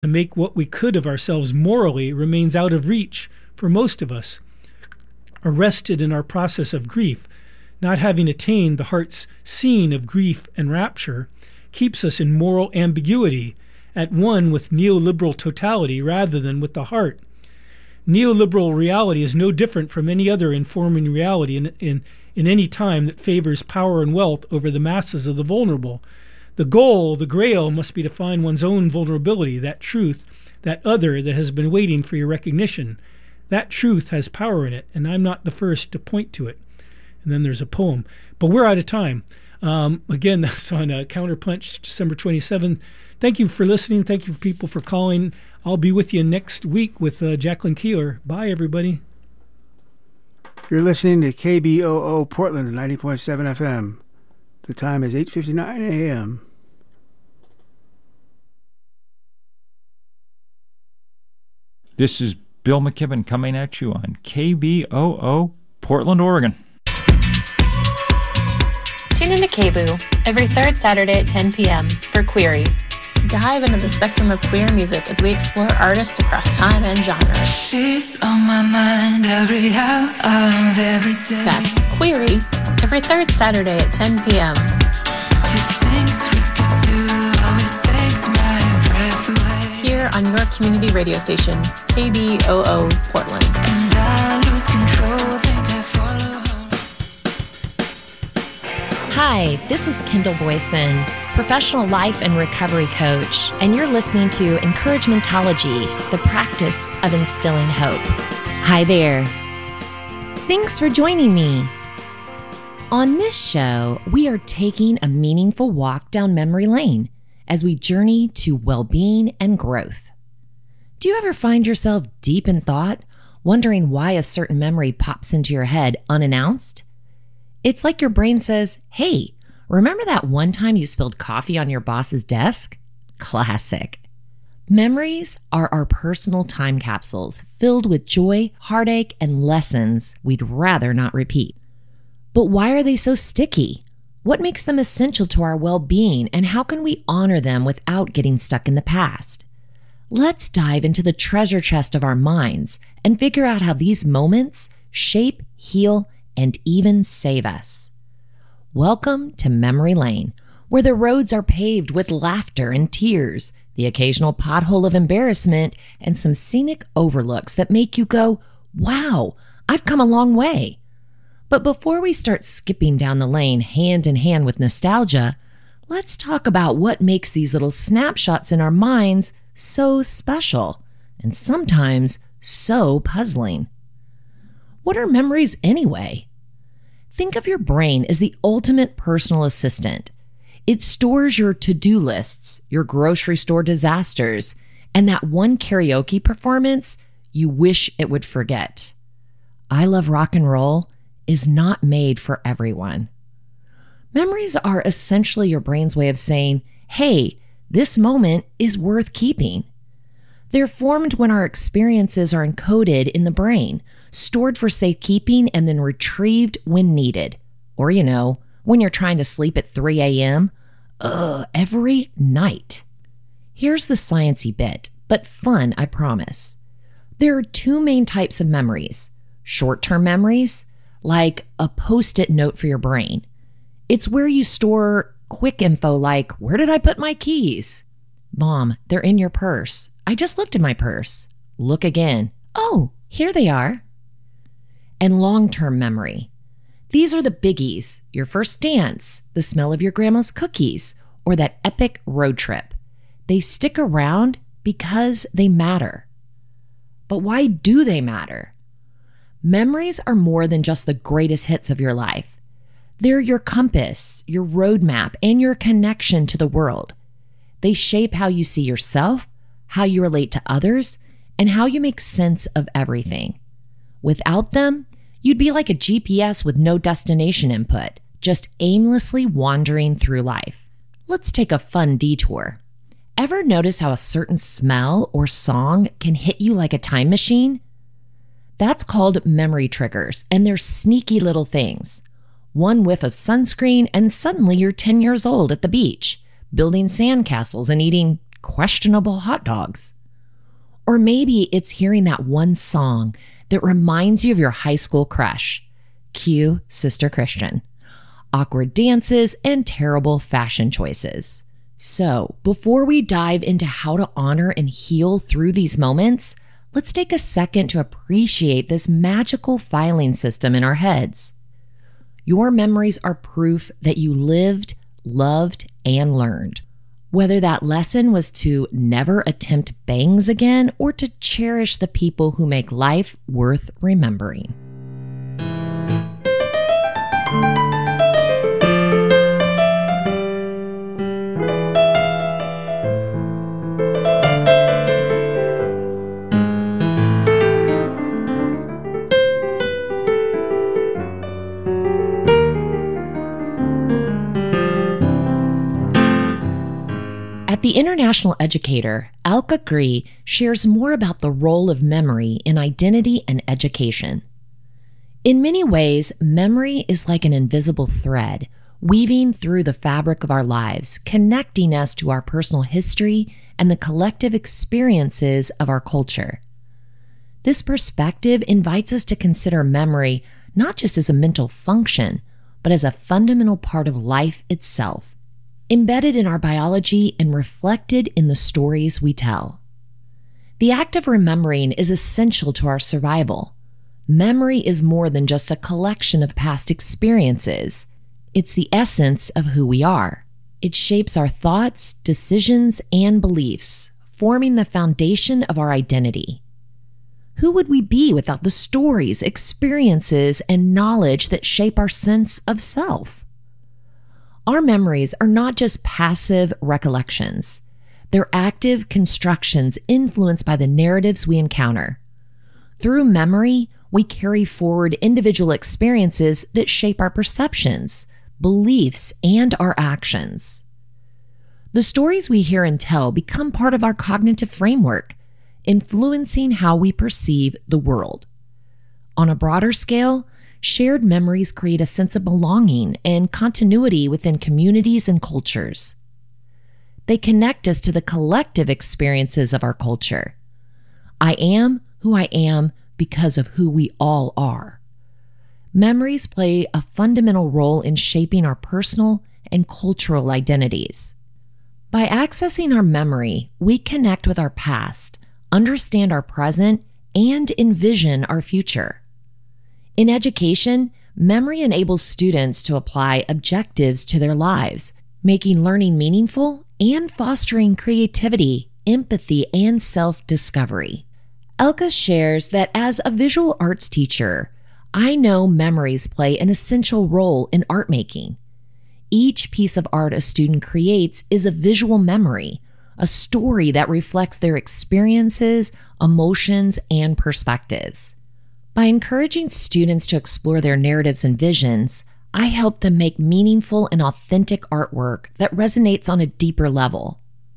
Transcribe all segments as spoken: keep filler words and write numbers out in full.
to make what we could of ourselves morally remains out of reach for most of us. Arrested in our process of grief, not having attained the heart's scene of grief and rapture, keeps us in moral ambiguity, at one with neoliberal totality rather than with the heart. Neoliberal reality is no different from any other informing reality in, in, in any time that favors power and wealth over the masses of the vulnerable. The goal, the grail, must be to find one's own vulnerability, that truth, that other that has been waiting for your recognition. That truth has power in it, and I'm not the first to point to it. And then there's a poem. But we're out of time. Um, again, that's on uh, Counterpunch, December twenty-seventh. Thank you for listening. Thank you for people for calling. I'll be with you next week with uh, Jacqueline Keeler. Bye, everybody. You're listening to K B O O Portland, ninety point seven F M. The time is eight fifty-nine a.m. This is Bill McKibben coming at you on K B O O Portland, Oregon. Tune in to K B O O every third Saturday at ten p.m. for Query. Dive into the spectrum of queer music as we explore artists across time and genre. She's on my mind every hour of every day. That's Query every third Saturday at ten p.m. The things we could do, oh, it takes my breath away. Here on your community radio station, K B O O Portland. And I lose control, think I follow home. Hi, this is Kendall Boyson, professional life and recovery coach, and you're listening to Encouragementology, the practice of instilling hope. Hi there. Thanks for joining me. On this show, we are taking a meaningful walk down memory lane as we journey to well-being and growth. Do you ever find yourself deep in thought, wondering why a certain memory pops into your head unannounced? It's like your brain says, hey, remember that one time you spilled coffee on your boss's desk? Classic. Memories are our personal time capsules filled with joy, heartache, and lessons we'd rather not repeat. But why are they so sticky? What makes them essential to our well-being, and how can we honor them without getting stuck in the past? Let's dive into the treasure chest of our minds and figure out how these moments shape, heal, and even save us. Welcome to Memory Lane, where the roads are paved with laughter and tears, the occasional pothole of embarrassment, and some scenic overlooks that make you go, wow, I've come a long way. But before we start skipping down the lane hand in hand with nostalgia, let's talk about what makes these little snapshots in our minds so special and sometimes so puzzling. What are memories anyway? Think of your brain as the ultimate personal assistant. It stores your to-do lists, your grocery store disasters, and that one karaoke performance you wish it would forget. I Love Rock and Roll is not made for everyone. Memories are essentially your brain's way of saying, hey, this moment is worth keeping. They're formed when our experiences are encoded in the brain, stored for safekeeping, and then retrieved when needed. Or, you know, when you're trying to sleep at three a.m., ugh, every night. Here's the sciencey bit, but fun, I promise. There are two main types of memories. Short-term memories, like a post-it note for your brain. It's where you store quick info like, where did I put my keys? Mom, they're in your purse. I just looked in my purse. Look again. Oh, here they are. And long-term memory. These are the biggies, your first dance, the smell of your grandma's cookies, or that epic road trip. They stick around because they matter. But why do they matter? Memories are more than just the greatest hits of your life. They're your compass, your roadmap, and your connection to the world. They shape how you see yourself, how you relate to others, and how you make sense of everything. Without them, you'd be like a G P S with no destination input, just aimlessly wandering through life. Let's take a fun detour. Ever notice how a certain smell or song can hit you like a time machine? That's called memory triggers, and they're sneaky little things. One whiff of sunscreen, and suddenly you're ten years old at the beach, building sandcastles and eating questionable hot dogs. Or maybe it's hearing that one song that reminds you of your high school crush. Cue Sister Christian. Awkward dances and terrible fashion choices. So, before we dive into how to honor and heal through these moments, let's take a second to appreciate this magical filing system in our heads. Your memories are proof that you lived, loved, and learned. Whether that lesson was to never attempt bangs again or to cherish the people who make life worth remembering. The International Educator, Alka Gree, shares more about the role of memory in identity and education. In many ways, memory is like an invisible thread, weaving through the fabric of our lives, connecting us to our personal history and the collective experiences of our culture. This perspective invites us to consider memory not just as a mental function, but as a fundamental part of life itself, embedded in our biology and reflected in the stories we tell. The act of remembering is essential to our survival. Memory is more than just a collection of past experiences. It's the essence of who we are. It shapes our thoughts, decisions, and beliefs, forming the foundation of our identity. Who would we be without the stories, experiences, and knowledge that shape our sense of self? Our memories are not just passive recollections. They're active constructions influenced by the narratives we encounter. Through memory, we carry forward individual experiences that shape our perceptions, beliefs, and our actions. The stories we hear and tell become part of our cognitive framework, influencing how we perceive the world. On a broader scale, shared memories create a sense of belonging and continuity within communities and cultures. They connect us to the collective experiences of our culture. I am who I am because of who we all are. Memories play a fundamental role in shaping our personal and cultural identities. By accessing our memory, we connect with our past, understand our present, and envision our future. In education, memory enables students to apply objectives to their lives, making learning meaningful and fostering creativity, empathy, and self-discovery. Elka shares that as a visual arts teacher, I know memories play an essential role in art making. Each piece of art a student creates is a visual memory, a story that reflects their experiences, emotions, and perspectives. By encouraging students to explore their narratives and visions, I help them make meaningful and authentic artwork that resonates on a deeper level.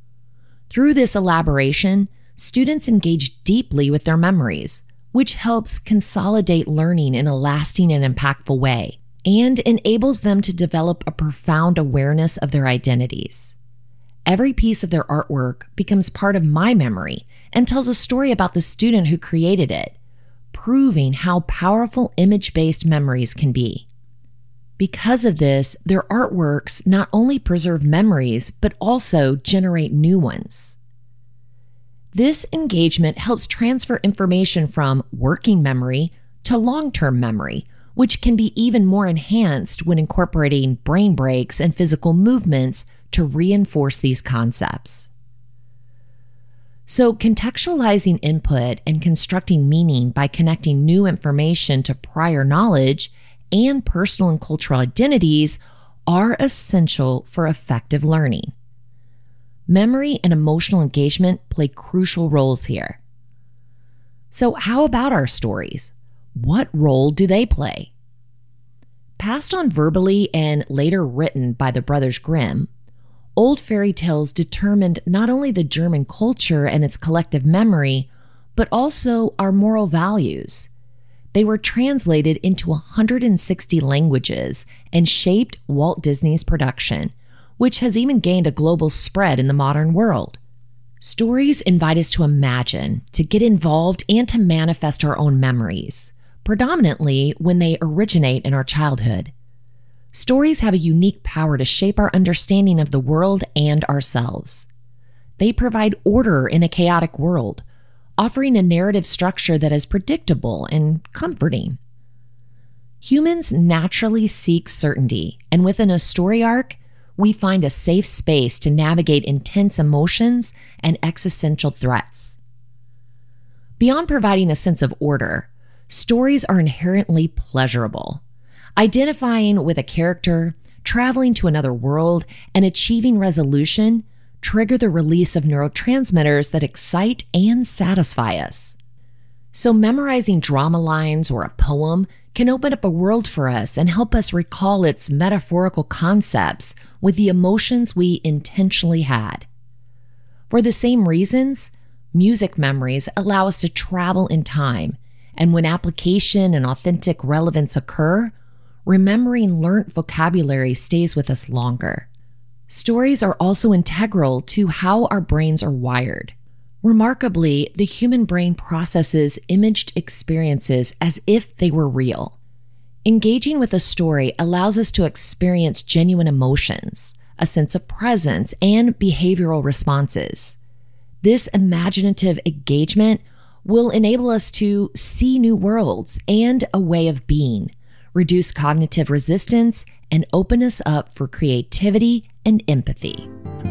Through this elaboration, students engage deeply with their memories, which helps consolidate learning in a lasting and impactful way, and enables them to develop a profound awareness of their identities. Every piece of their artwork becomes part of my memory and tells a story about the student who created it, proving how powerful image-based memories can be. Because of this, their artworks not only preserve memories, but also generate new ones. This engagement helps transfer information from working memory to long-term memory, which can be even more enhanced when incorporating brain breaks and physical movements to reinforce these concepts. So, contextualizing input and constructing meaning by connecting new information to prior knowledge and personal and cultural identities are essential for effective learning. Memory and emotional engagement play crucial roles here. So, how about our stories? What role do they play? Passed on verbally and later written by the Brothers Grimm, old fairy tales determined not only the German culture and its collective memory, but also our moral values. They were translated into one hundred sixty languages and shaped Walt Disney's production, which has even gained a global spread in the modern world. Stories invite us to imagine, to get involved, and to manifest our own memories, predominantly when they originate in our childhood. Stories have a unique power to shape our understanding of the world and ourselves. They provide order in a chaotic world, offering a narrative structure that is predictable and comforting. Humans naturally seek certainty, and within a story arc, we find a safe space to navigate intense emotions and existential threats. Beyond providing a sense of order, stories are inherently pleasurable. Identifying with a character, traveling to another world, and achieving resolution trigger the release of neurotransmitters that excite and satisfy us. So memorizing drama lines or a poem can open up a world for us and help us recall its metaphorical concepts with the emotions we intentionally had. For the same reasons, music memories allow us to travel in time, and when application and authentic relevance occur, remembering learnt vocabulary stays with us longer. Stories are also integral to how our brains are wired. Remarkably, the human brain processes imaged experiences as if they were real. Engaging with a story allows us to experience genuine emotions, a sense of presence, and behavioral responses. This imaginative engagement will enable us to see new worlds and a way of being, reduce cognitive resistance, and open us up for creativity and empathy.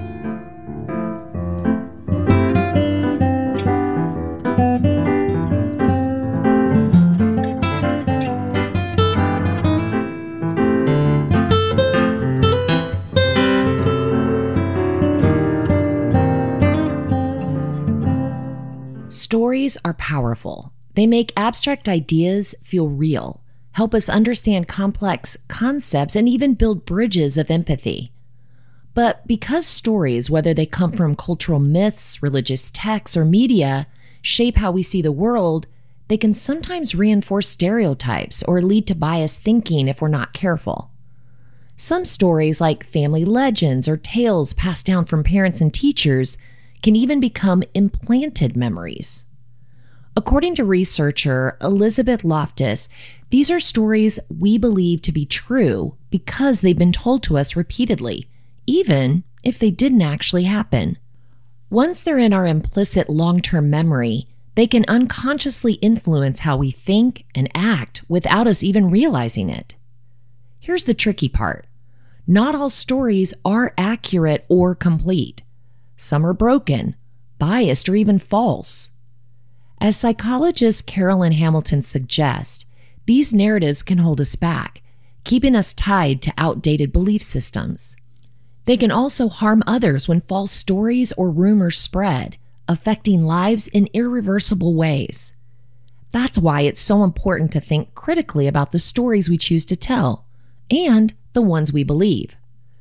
Stories are powerful. They make abstract ideas feel real, help us understand complex concepts, and even build bridges of empathy. But because stories, whether they come from cultural myths, religious texts, or media, shape how we see the world, they can sometimes reinforce stereotypes or lead to biased thinking if we're not careful. Some stories, like family legends or tales passed down from parents and teachers, can even become implanted memories. According to researcher Elizabeth Loftus, these are stories we believe to be true because they've been told to us repeatedly, even if they didn't actually happen. Once they're in our implicit long-term memory, they can unconsciously influence how we think and act without us even realizing it. Here's the tricky part. Not all stories are accurate or complete. Some are broken, biased, or even false. As psychologist Carolyn Hamilton suggests, these narratives can hold us back, keeping us tied to outdated belief systems. They can also harm others when false stories or rumors spread, affecting lives in irreversible ways. That's why it's so important to think critically about the stories we choose to tell and the ones we believe.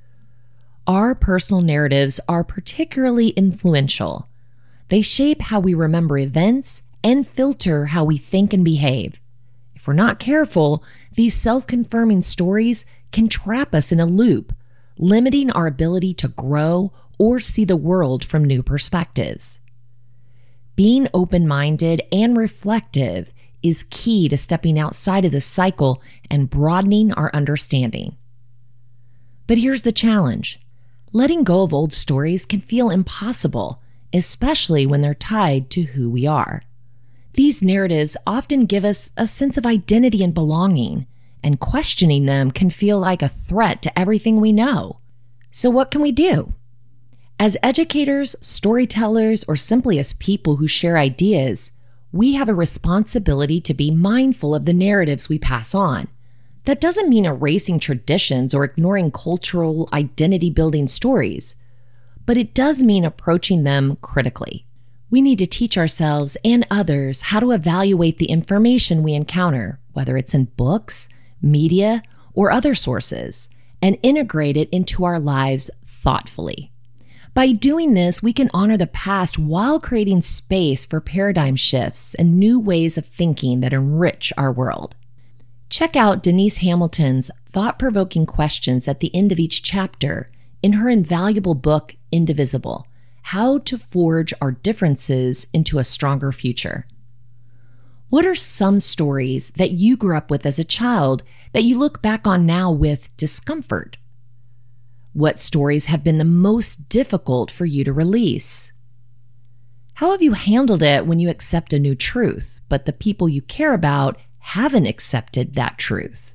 Our personal narratives are particularly influential. They shape how we remember events and filter how we think and behave. If we're not careful, these self-confirming stories can trap us in a loop, limiting our ability to grow or see the world from new perspectives. Being open-minded and reflective is key to stepping outside of the cycle and broadening our understanding. But here's the challenge. Letting go of old stories can feel impossible, especially when they're tied to who we are. These narratives often give us a sense of identity and belonging, and questioning them can feel like a threat to everything we know. So what can we do? As educators, storytellers, or simply as people who share ideas, we have a responsibility to be mindful of the narratives we pass on. That doesn't mean erasing traditions or ignoring cultural identity-building stories, but it does mean approaching them critically. We need to teach ourselves and others how to evaluate the information we encounter, whether it's in books, media, or other sources, and integrate it into our lives thoughtfully. By doing this, we can honor the past while creating space for paradigm shifts and new ways of thinking that enrich our world. Check out Denise Hamilton's thought-provoking questions at the end of each chapter in her invaluable book, Indivisible, how to forge our differences into a stronger future. What are some stories that you grew up with as a child that you look back on now with discomfort? What stories have been the most difficult for you to release? How have you handled it when you accept a new truth, but the people you care about haven't accepted that truth?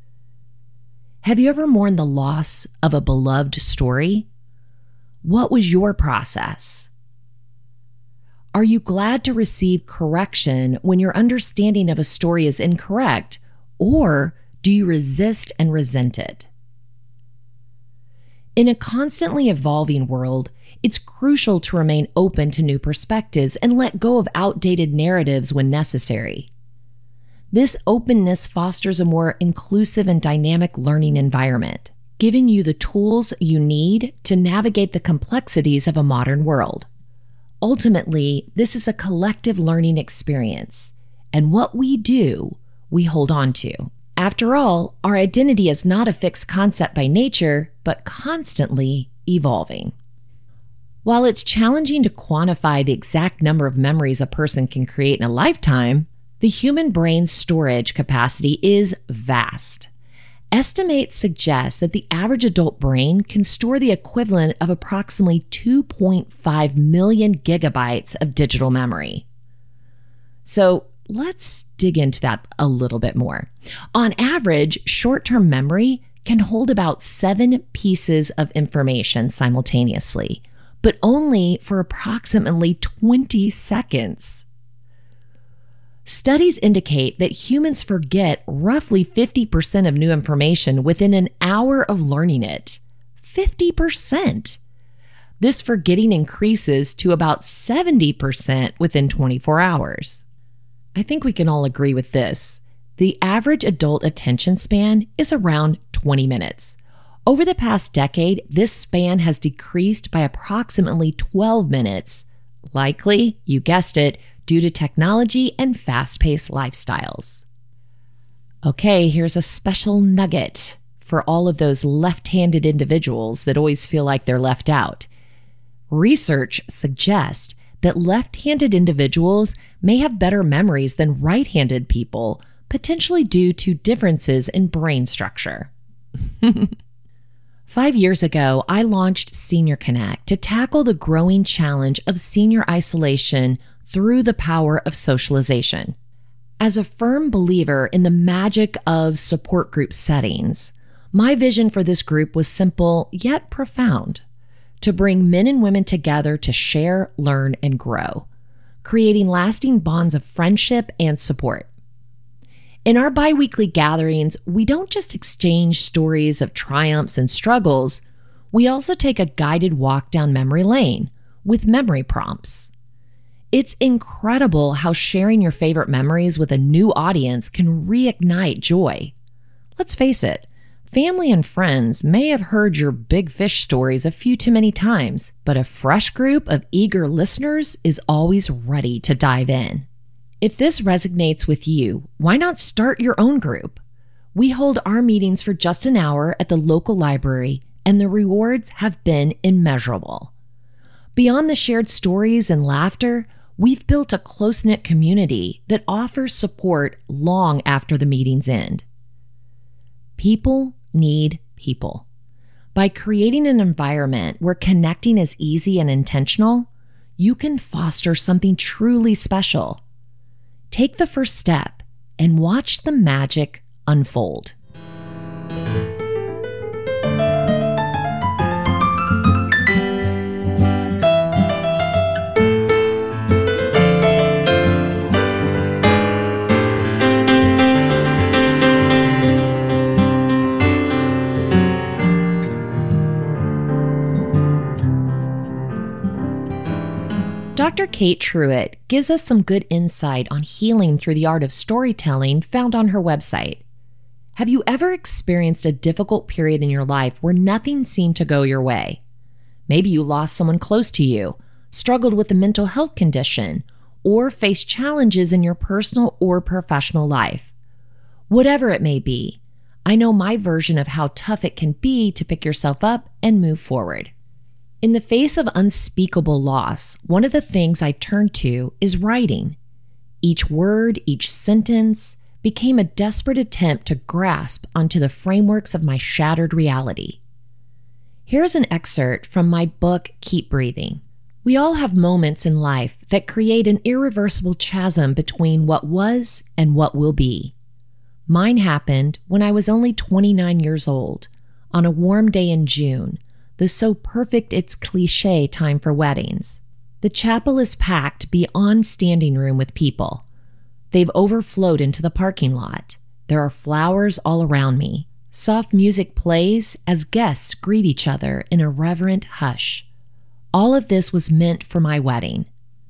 Have you ever mourned the loss of a beloved story? What was your process? Are you glad to receive correction when your understanding of a story is incorrect, or do you resist and resent it? In a constantly evolving world, it's crucial to remain open to new perspectives and let go of outdated narratives when necessary. This openness fosters a more inclusive and dynamic learning environment, giving you the tools you need to navigate the complexities of a modern world. Ultimately, this is a collective learning experience, and what we do, we hold on to. After all, our identity is not a fixed concept by nature, but constantly evolving. While it's challenging to quantify the exact number of memories a person can create in a lifetime, the human brain's storage capacity is vast. Estimates suggest that the average adult brain can store the equivalent of approximately two point five million gigabytes of digital memory. So let's dig into that a little bit more. On average, short-term memory can hold about seven pieces of information simultaneously, but only for approximately twenty seconds. Studies indicate that humans forget roughly fifty percent of new information within an hour of learning it. fifty percent! This forgetting increases to about seventy percent within twenty-four hours. I think we can all agree with this. The average adult attention span is around twenty minutes. Over the past decade, this span has decreased by approximately twelve minutes. Likely, you guessed it, due to technology and fast-paced lifestyles. Okay, here's a special nugget for all of those left-handed individuals that always feel like they're left out. Research suggests that left-handed individuals may have better memories than right-handed people, potentially due to differences in brain structure. Five years ago, I launched Senior Connect to tackle the growing challenge of senior isolation through the power of socialization. As a firm believer in the magic of support group settings, my vision for this group was simple yet profound: to bring men and women together to share, learn, and grow, creating lasting bonds of friendship and support. In our bi-weekly gatherings, we don't just exchange stories of triumphs and struggles, we also take a guided walk down memory lane with memory prompts. It's incredible how sharing your favorite memories with a new audience can reignite joy. Let's face it, family and friends may have heard your big fish stories a few too many times, but a fresh group of eager listeners is always ready to dive in. If this resonates with you, why not start your own group? We hold our meetings for just an hour at the local library, and the rewards have been immeasurable. Beyond the shared stories and laughter, we've built a close-knit community that offers support long after the meetings end. People need people. By creating an environment where connecting is easy and intentional, you can foster something truly special. Take the first step and watch the magic unfold. Doctor Kate Truitt gives us some good insight on healing through the art of storytelling found on her website. Have you ever experienced a difficult period in your life where nothing seemed to go your way? Maybe you lost someone close to you, struggled with a mental health condition, or faced challenges in your personal or professional life. Whatever it may be, I know my version of how tough it can be to pick yourself up and move forward. In the face of unspeakable loss, one of the things I turned to is writing. Each word, each sentence became a desperate attempt to grasp onto the frameworks of my shattered reality. Here's an excerpt from my book, Keep Breathing. We all have moments in life that create an irreversible chasm between what was and what will be. Mine happened when I was only twenty-nine years old, on a warm day in June, the so perfect it's cliche time for weddings. The chapel is packed beyond standing room with people. They've overflowed into the parking lot. There are flowers all around me. Soft music plays as guests greet each other in a reverent hush. All of this was meant for my wedding.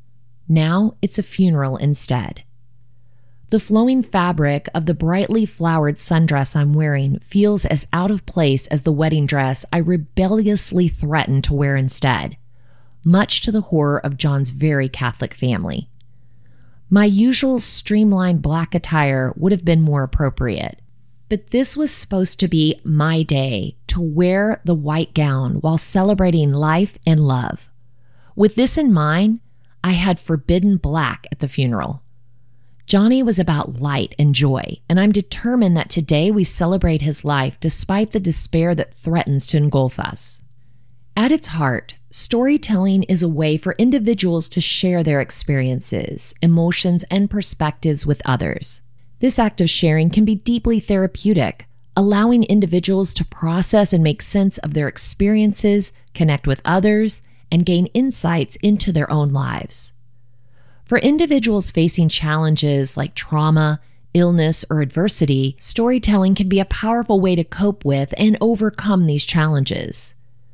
Now it's a funeral instead. The flowing fabric of the brightly flowered sundress I'm wearing feels as out of place as the wedding dress I rebelliously threatened to wear instead, much to the horror of John's very Catholic family. My usual streamlined black attire would have been more appropriate, but this was supposed to be my day to wear the white gown while celebrating life and love. With this in mind, I had forbidden black at the funeral. Johnny was about light and joy, and I'm determined that today we celebrate his life despite the despair that threatens to engulf us. At its heart, storytelling is a way for individuals to share their experiences, emotions, and perspectives with others. This act of sharing can be deeply therapeutic, allowing individuals to process and make sense of their experiences, connect with others, and gain insights into their own lives. For individuals facing challenges like trauma, illness, or adversity, storytelling can be a powerful way to cope with and overcome these challenges.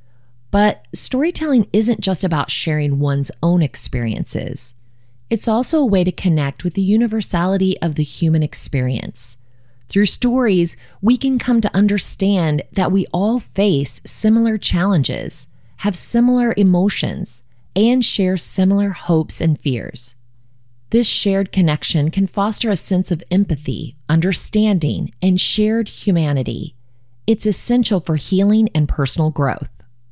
But storytelling isn't just about sharing one's own experiences. It's also a way to connect with the universality of the human experience. Through stories, we can come to understand that we all face similar challenges, have similar emotions, and share similar hopes and fears. This shared connection can foster a sense of empathy, understanding, and shared humanity. It's essential for healing and personal growth.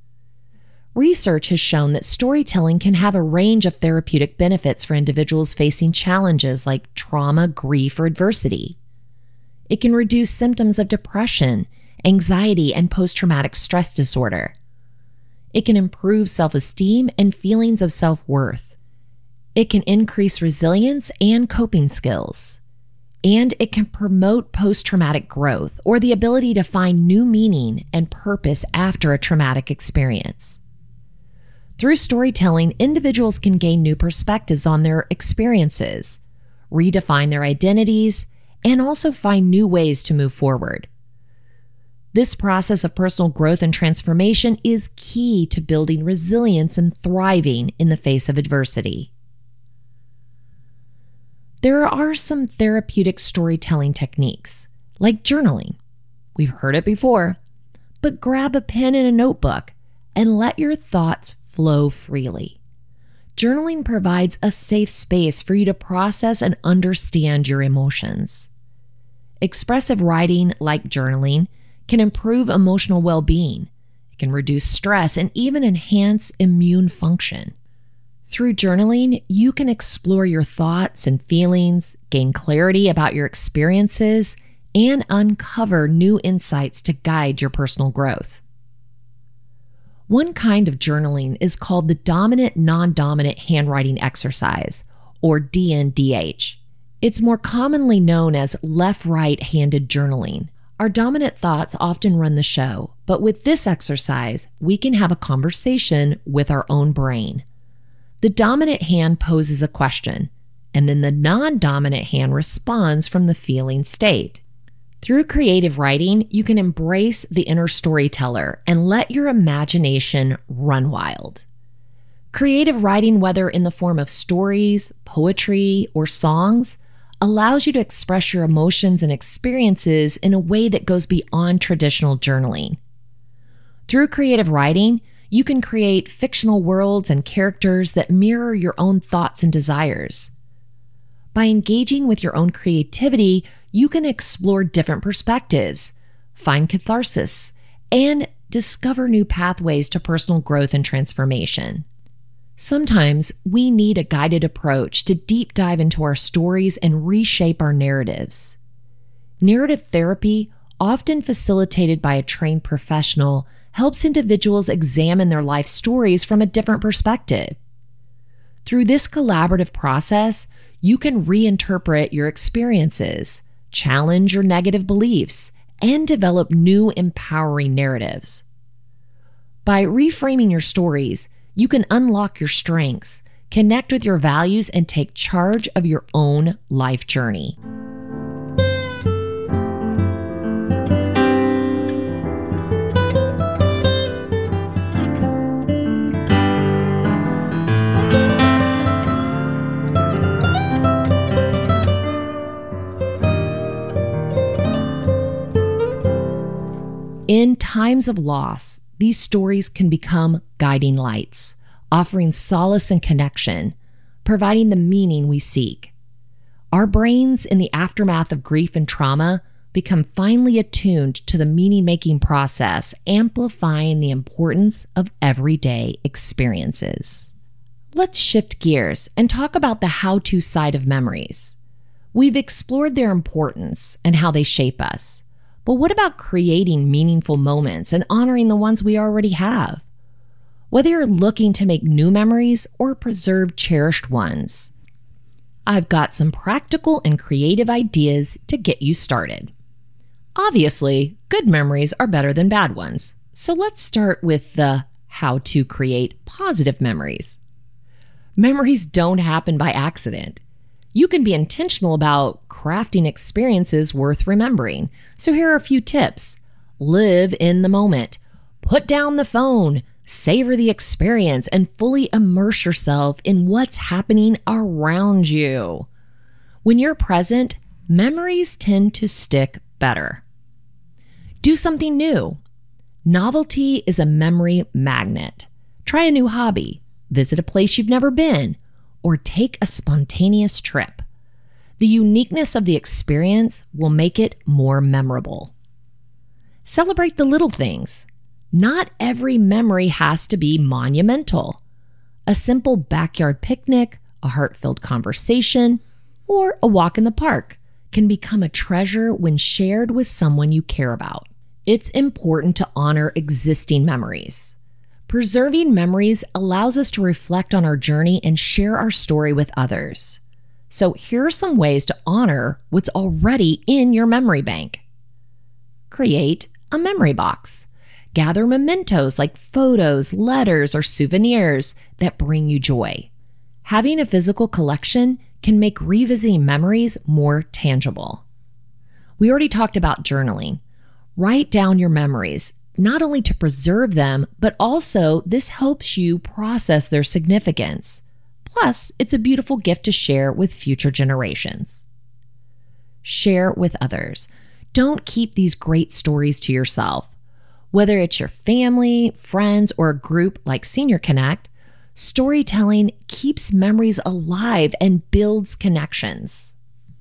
Research has shown that storytelling can have a range of therapeutic benefits for individuals facing challenges like trauma, grief, or adversity. It can reduce symptoms of depression, anxiety, and post-traumatic stress disorder. It can improve self-esteem and feelings of self-worth. It can increase resilience and coping skills. And it can promote post-traumatic growth or the ability to find new meaning and purpose after a traumatic experience. Through storytelling, individuals can gain new perspectives on their experiences, redefine their identities, and also find new ways to move forward. This process of personal growth and transformation is key to building resilience and thriving in the face of adversity. There are some therapeutic storytelling techniques, like journaling. We've heard it before, but grab a pen and a notebook and let your thoughts flow freely. Journaling provides a safe space for you to process and understand your emotions. Expressive writing, like journaling, can improve emotional well-being. It can reduce stress and even enhance immune function. Through journaling, you can explore your thoughts and feelings, gain clarity about your experiences, and uncover new insights to guide your personal growth. One kind of journaling is called the dominant non-dominant handwriting exercise, or D N D H. It's more commonly known as left-right handed journaling. Our dominant thoughts often run the show, but with this exercise, we can have a conversation with our own brain. The dominant hand poses a question, and then the non-dominant hand responds from the feeling state. Through creative writing, you can embrace the inner storyteller and let your imagination run wild. Creative writing, whether in the form of stories, poetry, or songs, allows you to express your emotions and experiences in a way that goes beyond traditional journaling. Through creative writing, you can create fictional worlds and characters that mirror your own thoughts and desires. By engaging with your own creativity, you can explore different perspectives, find catharsis, and discover new pathways to personal growth and transformation. Sometimes we need a guided approach to deep dive into our stories and reshape our narratives. Narrative therapy, often facilitated by a trained professional, helps individuals examine their life stories from a different perspective. Through this collaborative process, you can reinterpret your experiences, challenge your negative beliefs, and develop new empowering narratives. By reframing your stories, you can unlock your strengths, connect with your values, and take charge of your own life journey. In times of loss, these stories can become guiding lights, offering solace and connection, providing the meaning we seek. Our brains, in the aftermath of grief and trauma, become finely attuned to the meaning-making process, amplifying the importance of everyday experiences. Let's shift gears and talk about the how-to side of memories. We've explored their importance and how they shape us. But what about creating meaningful moments and honoring the ones we already have? Whether you're looking to make new memories or preserve cherished ones, I've got some practical and creative ideas to get you started. Obviously, good memories are better than bad ones. So let's start with the how to create positive memories. Memories don't happen by accident. You can be intentional about crafting experiences worth remembering. So here are a few tips. Live in the moment. Put down the phone. Savor the experience and fully immerse yourself in what's happening around you. When you're present, memories tend to stick better. Do something new. Novelty is a memory magnet. Try a new hobby. Visit a place you've never been. Or take a spontaneous trip. The uniqueness of the experience will make it more memorable. Celebrate the little things. Not every memory has to be monumental. A simple backyard picnic, a heart-filled conversation, or a walk in the park can become a treasure when shared with someone you care about. It's important to honor existing memories. Preserving memories allows us to reflect on our journey and share our story with others. So here are some ways to honor what's already in your memory bank. Create a memory box. Gather mementos like photos, letters, or souvenirs that bring you joy. Having a physical collection can make revisiting memories more tangible. We already talked about journaling. Write down your memories, not only to preserve them, but also this helps you process their significance. Plus, it's a beautiful gift to share with future generations. Share with others. Don't keep these great stories to yourself. Whether it's your family, friends, or a group like Senior Connect, storytelling keeps memories alive and builds connections.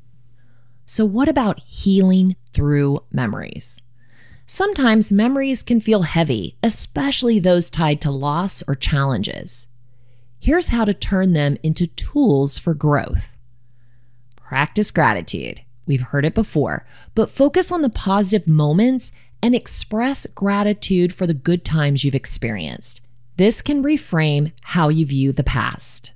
So what about healing through memories? Sometimes memories can feel heavy, especially those tied to loss or challenges. Here's how to turn them into tools for growth. Practice gratitude. We've heard it before, but focus on the positive moments and express gratitude for the good times you've experienced. This can reframe how you view the past.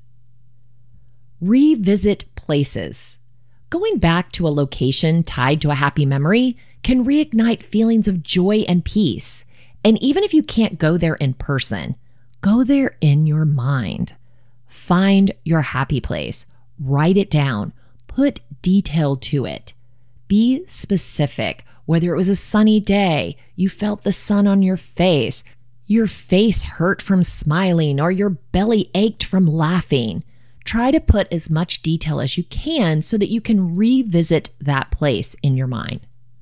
Revisit places. Going back to a location tied to a happy memory can reignite feelings of joy and peace. And even if you can't go there in person, go there in your mind. Find your happy place. Write it down. Put detail to it. Be specific. Whether it was a sunny day, you felt the sun on your face, your face hurt from smiling, or your belly ached from laughing. Try to put as much detail as you can so that you can revisit that place in your mind.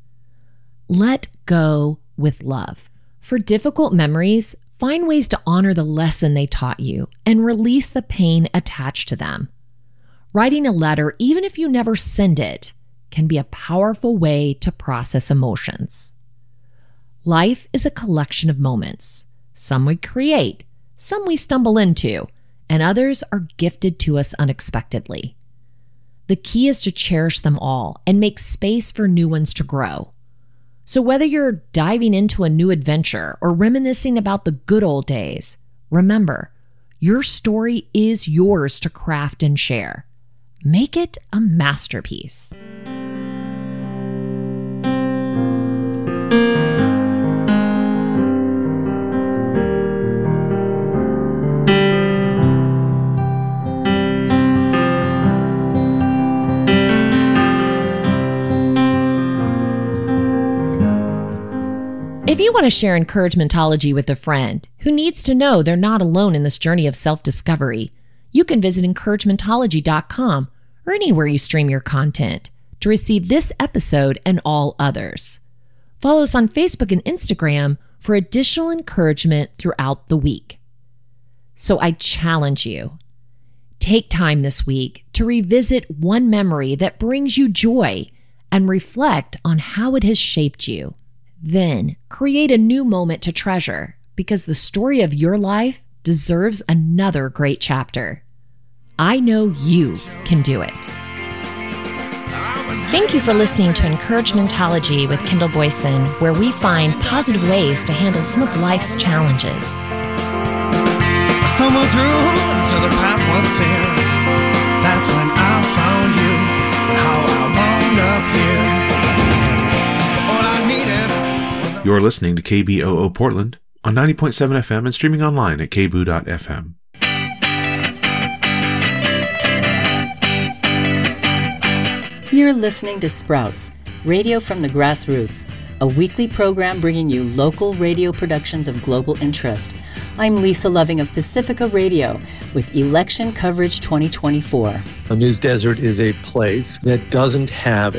Let go with love. For difficult memories, find ways to honor the lesson they taught you and release the pain attached to them. Writing a letter, even if you never send it, can be a powerful way to process emotions. Life is a collection of moments. Some we create, some we stumble into, and others are gifted to us unexpectedly. The key is to cherish them all and make space for new ones to grow. So whether you're diving into a new adventure or reminiscing about the good old days, remember, your story is yours to craft and share. Make it a masterpiece. If you want to share encouragementology with a friend who needs to know they're not alone in this journey of self-discovery, you can visit encouragementology dot com or anywhere you stream your content to receive this episode and all others. Follow us on Facebook and Instagram for additional encouragement throughout the week. So I challenge you, take time this week to revisit one memory that brings you joy and reflect on how it has shaped you. Then create a new moment to treasure, because the story of your life deserves another great chapter. I know you can do it. Thank you for listening to Encouragementology with Kendall Boyson, where we find positive ways to handle some of life's challenges. I stumbled through until the path was clear. That's when I found you and how I wound up here. All I needed was... You're listening to K B O O Portland on ninety point seven F M and streaming online at k b o o dot f m. You're listening to Sprouts, radio from the grassroots, a weekly program bringing you local radio productions of global interest. I'm Lisa Loving of Pacifica Radio with Election Coverage twenty twenty-four. A news desert is a place that doesn't have